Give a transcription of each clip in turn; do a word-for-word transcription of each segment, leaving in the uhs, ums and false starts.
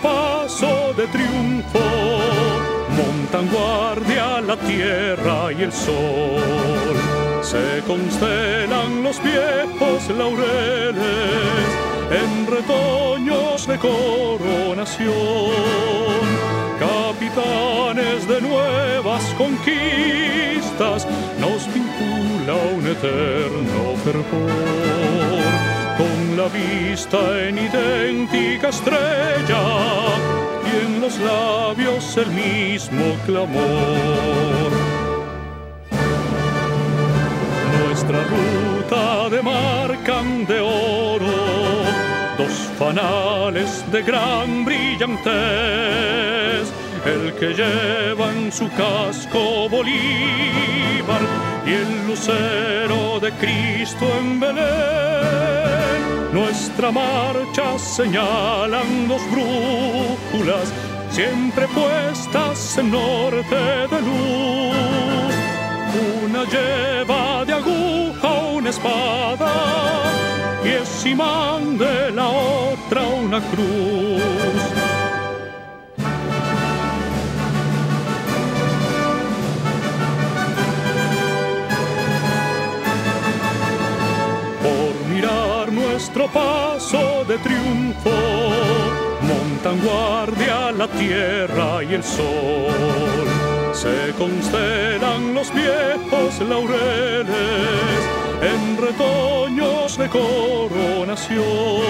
paso de triunfo, montan guardia la tierra y el sol. Se constelan los viejos laureles en retoños de coronación. Capitanes de nuevas conquistas, nos vincula un eterno fervor. Con la vista en idéntica estrella y en los labios el mismo clamor. Nuestra ruta demarcan de oro dos fanales de gran brillantez, el que lleva en su casco Bolívar y el lucero de Cristo en Belén. Nuestra marcha señalan dos brújulas, siempre puestas en norte de luz. Una lleva de aguja una espada y es imán de la otra una cruz. Por mirar nuestro paso de triunfo, montan guardia la tierra y el sol. Se constelan los viejos laureles en retoños de coronación.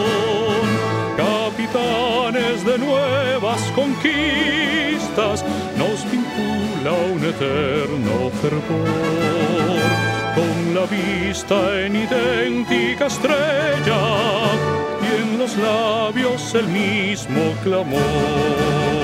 Capitanes de nuevas conquistas, nos vincula un eterno fervor. Con la vista en idéntica estrella y en los labios el mismo clamor.